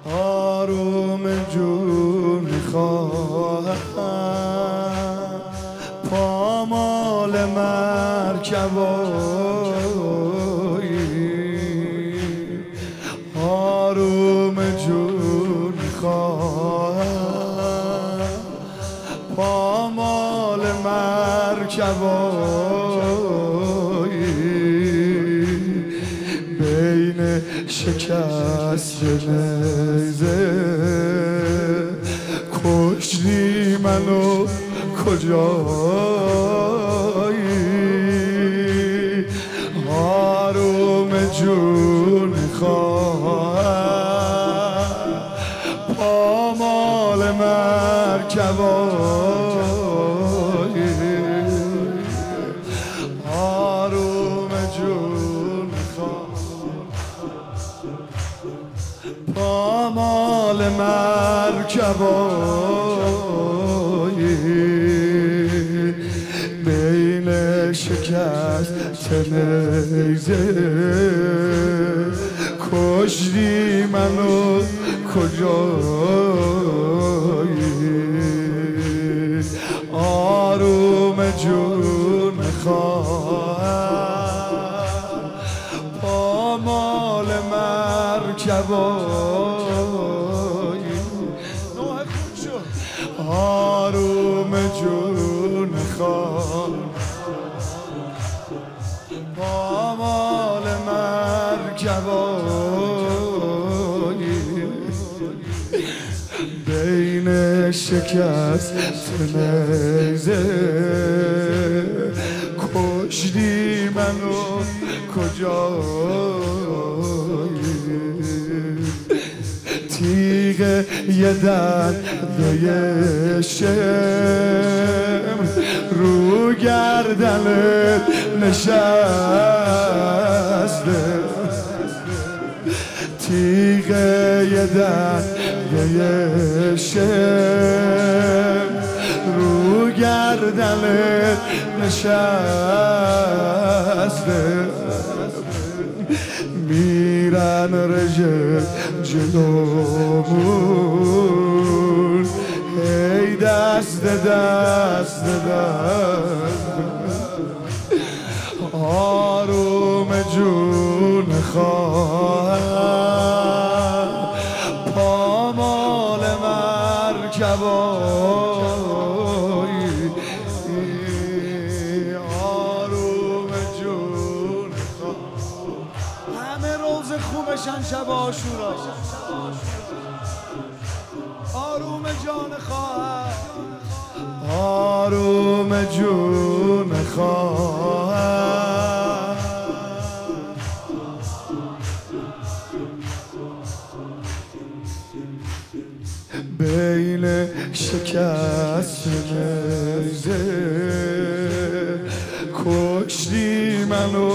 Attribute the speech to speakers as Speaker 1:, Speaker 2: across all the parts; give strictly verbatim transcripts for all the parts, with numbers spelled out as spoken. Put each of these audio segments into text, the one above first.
Speaker 1: آروم جون میخواهم پامال مرکبایی، آروم جون میخواهم پامال مرکبایی، بین شکست نیزه کشتی منو کجایی، آروم جون خواهم پامال مرکبایی، آروم جون خواهم پامال مرکبایی، بین شکست نیزه کشتی منو کجایی، آروم جون خواهم پامال مرکبایی، آروم جون خواهم پامال مرکبایی، بین شکست نیزه کشتی منو کجایی، تیغ یه دنده شم رو گردنت نشسته، تیغ یه دنده شم رو گردنت نشسته، میرن رژه جلومون ای دست دست دست، آروم جون خواهم پامال مرکبایی، آروم جون خواهم. همه روز خوبشن شب عاشورا، آروم جان خواهم آروم جون خواهم بین شکست نیزه کشتی منو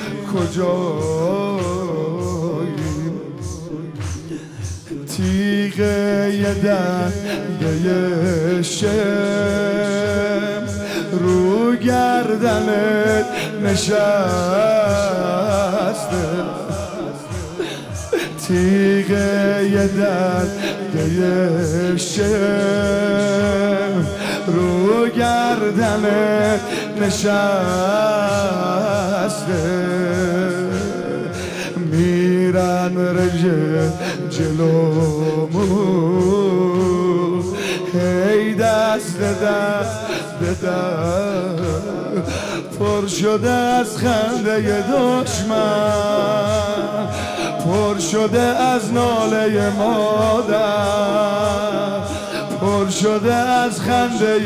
Speaker 1: کجایی، تیغ یه دنده شم رو گردنت نشسته، تیغ یه دنده شم رو گردنت نشسته، میرن رژه جلومون هی دست دست دست، پر شده از خنده دشمن، پر شده از ناله مادر، پر شده از خنده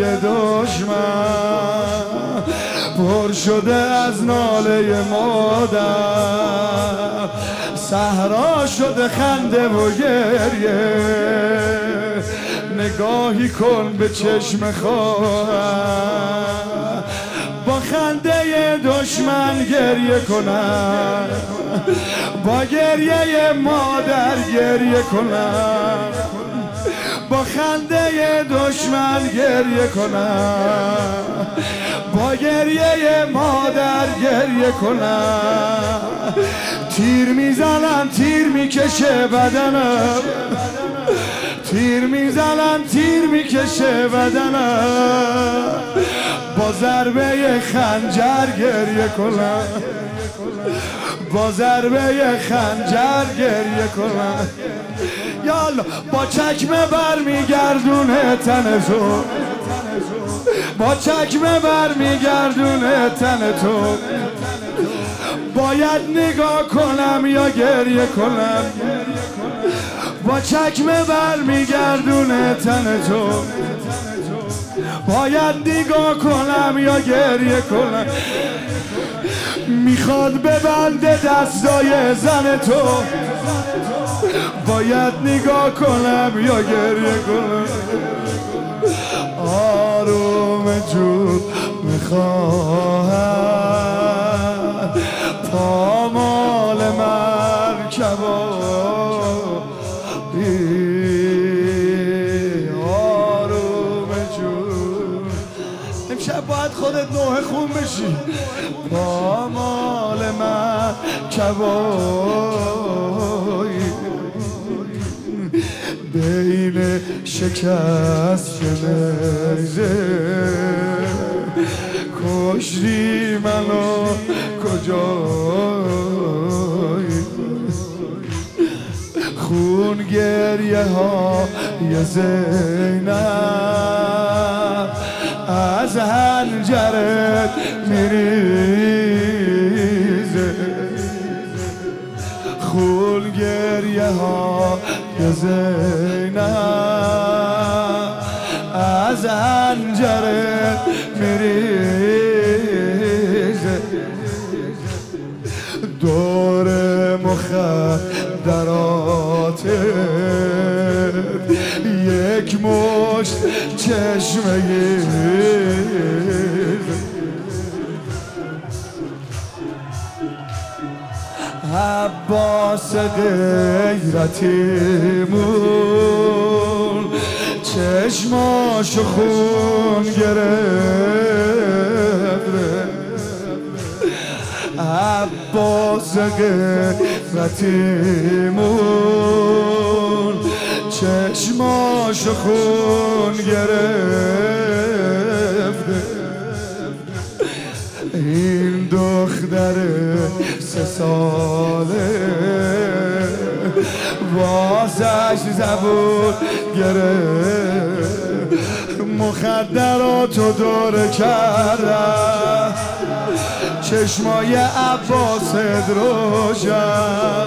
Speaker 1: دشمن، پر شده از ناله مادر، صحرا شده خنده و گریه، نگاهی کن به چشم خواهم با خنده دشمن گریه کنم، با گریه مادر گریه کنم، با خنده دشمن گریه کنم، با گریه مادر گریه کنم. تیر میزنن تیر میکشه بدنم، تیر میزنن تیر میکشه بدنم. با ضربه خنجر گریه کنم، با ضربه خنجر گریه کنم. یالا با چکمه برمیگردونه تن تو، با چکمه برمیگردونه تن تو. باید نگاه کنم یا گریه کنم، با چکمه برمیگردونه تن تو. باید نگاه کنم یا گریه کنم. میخواد ببنده دستای زن تو، باید نگاه کنم یا گریه کنم. آروم جون میخواهم پامال مرکبایی. آروم جون امشب باید خودت نوح خون بشی. پامال مرکبایی بین شکست نیزه کشتی منو کجایی. خون گریه ها یه زینب از حنجرت میریزه. خون گریه ها یه زینب از حنجرت میریزه. دور مخدرات یک مشت چشمه عباس غیرتیمون چشماشو خون گرفته. عباس غیرتیمون چشماشو خون گرفته. این دختر سه ساله واسش زبون گرفت. مخدراتو دور کردم چشمای عباس روشن.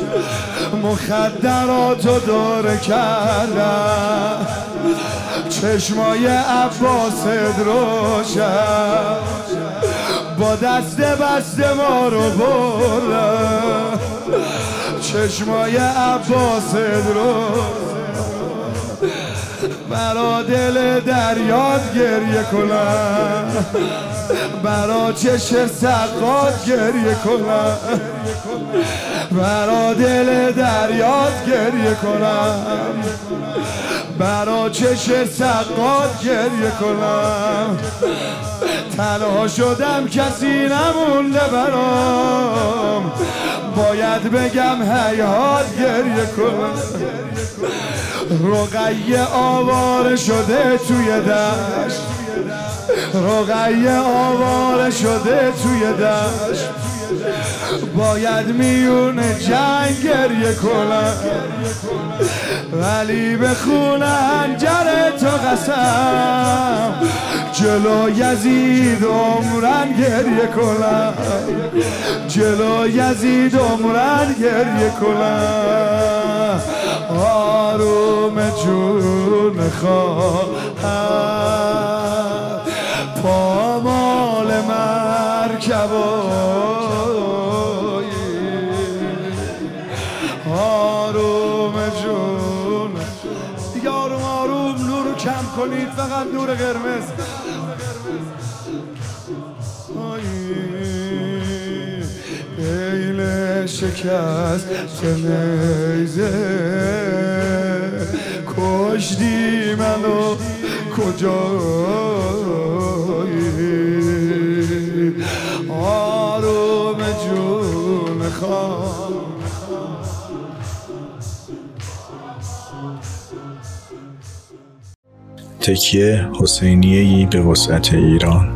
Speaker 1: مخدراتو دور کردم چشمای عباس روشن. با دست بسته ما رو بردم چشمای عباس روشن. برا دل دریات گریه کنم، برا چشم سقات گریه کنم. برا دل دریات گریه کنم، برا چشم سقات گریه کنم. تنها شدم کسی نمونده برام، باید بگم هیهات گریه کنم. رقیه آواره شده توی دشت، رقیه آواره شده توی دشت. باید میون جنگ گریه کنم، ولی به خون حنجر تو قسم جلو یزید عمرن گریه کنم. جلو یزید عمرن گریه کنم. آروم جون خواهم پامال مرکبایی. آروم جون دیگه آروم آروم نورو کم کنید، فقط نور قرمز. ایل شکست نیزه کشتی منو کجایی آروم جون خان
Speaker 2: تکیه حسینیه‌ای به وسعت ایران.